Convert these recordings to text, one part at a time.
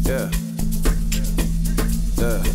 Yeah. Yeah.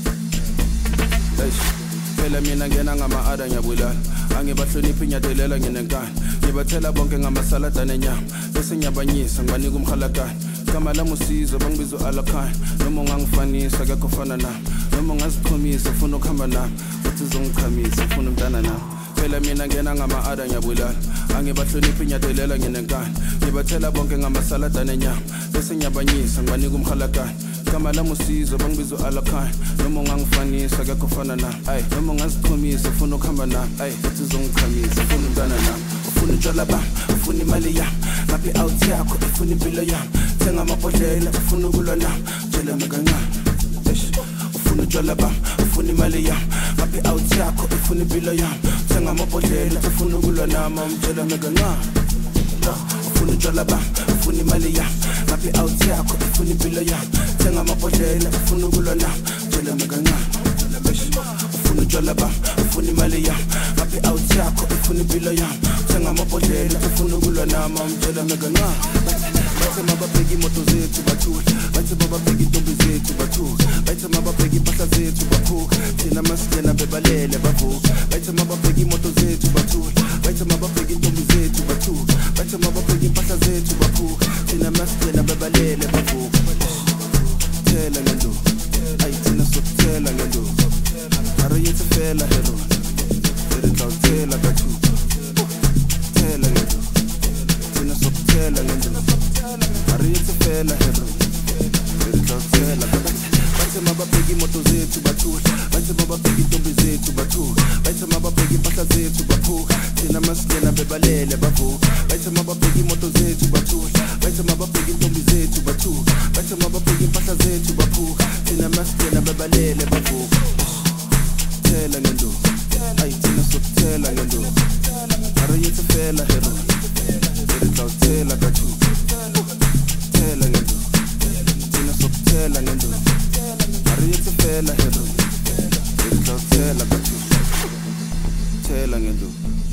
Phela mina ngena ngama-ada ngiyabulala angibahloniphi ngiyadelela nginenkani ngibathela bonke ngamasalada nenyama bese ngiyabanyisa ngibanika umhalakani igama lami usizo bangibiza u-alakhaya noma ungangifanisa akekho ofana nami noma ungaziqhumisa ufuna ukuhamba nami futhi uzongichamisa ufuna umntana nami phela mina ngena ngama-ada ngiyabulala angibahloniphi ngiyadelela nginenkani ngibathela bonke ngamasalada nenyama bese ngiyabanyisa ngibanika umhalakani igama lami usizo bangibiza u-alakhaya noma ungangifanisa akekho ofana nami noma ungaziqhumisa ufuna ukuhamba nami futhi uzongichamisa ufuna umntana nami ufuna utshwala bami ufuna imali yami ngaphi out yakho ufuna impilo yami thenga amabhodlela ufuna ukulwa nami tshela mekancane ufuna utshwala bami ufuna imali yami ngaphi out yakho ufuna impilo yami thenga amabhodlela ufuna ukulwa nami tshela mekancane ufuna utshwala bami ufuna imali yami ngaphi out yakho ufuna impilo yami thenga amabhodlela ufuna ukulwa nami tshela mekancane ufuna utshwala bami ufuna imali yami ngaphi out yakho ufuna impilo yami thenga amabhodlela ufuna ukulwa nami tshela mekancane bathi mababheka imoto zethu bathula bathi mababheka intombi zethu bathuka bathi mababheka impahla zethu baphuka thina masigena bebalele bavuka bathi mababheka imoto zethu bathula bathi mababheka intombi zethu bathuka bathi mababheka impahla zethu baphuka thina masigena bebalele bavuka thela ngento thina sokuthela ngento ara yethu fela hero thela bathuka thela ngento thina sokuthela ngento Ariete fela hero Tela bathi mababheka imoto zethu bathula bathi mababheka intombi zethu bathuka bathi mababheka impahla zethu baphuka thina masigena bebalele bavuka bathi mababheka imoto zethu bathula bathi mababheka intombi zethu bathuka bathi mababheka impahla zethu baphuka thina masigena bebalele bavuka thela ngento thina sokuthela ngento Ariete fela hero Tela bathuka Tela ngento thina sokuthela ngento Ariete fela hero Tela bathuka Tela ngento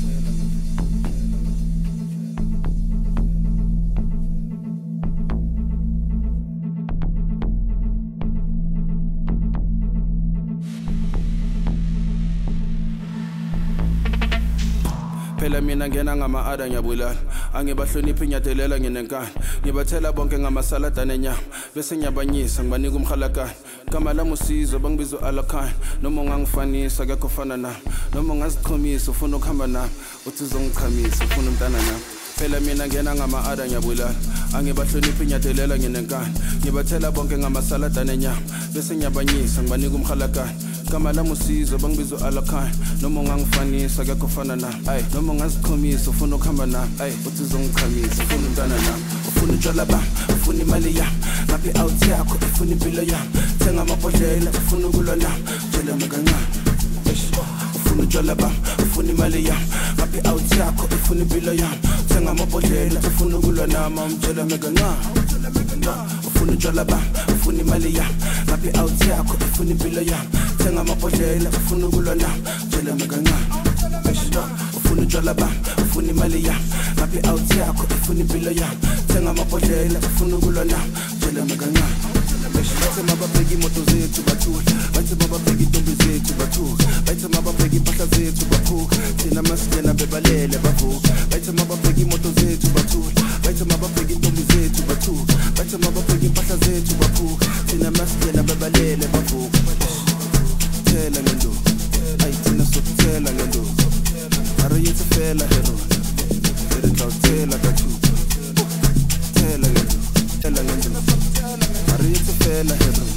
phela mina ngena ngama-ada ngiyabulala angibahloniphi ngiyadelela nginenkani ngibathela bonke ngamasalada nenyama bese ngiyabanyisa ngibanika umhalakani igama lami usizo bangibiza u-alakhaya noma ungangifanisa akekho ofana nami noma ungaziqhumisa ufuna ukuhamba nami uthi uzongichamisa ufuna umntana nami phela mina ngena ngama-ada ngiyabulala angibahloniphi ngiyadelela nginenkani ngibathela bonke ngamasalada nenyama bese ngiyabanyisa ngibanika umhalakani igama lami usizo bangibiza u-alakhaya noma ungangifanisa akekho ofana nami noma ungaziqhumisa ufuna ukuhamba nami uthi uzongichamisa ufuna umntana nami ufuna utshwala bami ufuna imali yami ngaphi out yakho ufuna impilo yami thenga amabhodlela ufuna ukulwa nami tshela mekancane ufuna utshwala bami ufuna imali yami ngaphi out yakho ufuna impilo yami thenga amabhodlela ufuna ukulwa nami tshela mekancane ufuna utshwala bami ufuna imali yami ngaphi out yakho ufuna impilo yami thenga amabhodlela ufuna ukulwa nami tshela mekancane ufuna utshwala bami ufuna imali yami ngaphi out yakho ufuna impilo yami thenga amabhodlela ufuna ukulwa nami tshela mekancane bathi mababheka imoto zethu bathula bathi mababheka intombi zethu bathuka bathi mababheka impahla zethu baphuka thina masigena bebalele bavuka bathi mababheka imoto zethu bathula bathi mababheka intombi zethu bathuka bathi mababheka impahla zethu baphuka thina masigena bebalele bavuka thela ngento thina sokuthela ngento Ariete fela hero Tela bathuka Thela ngento Ariete fela hero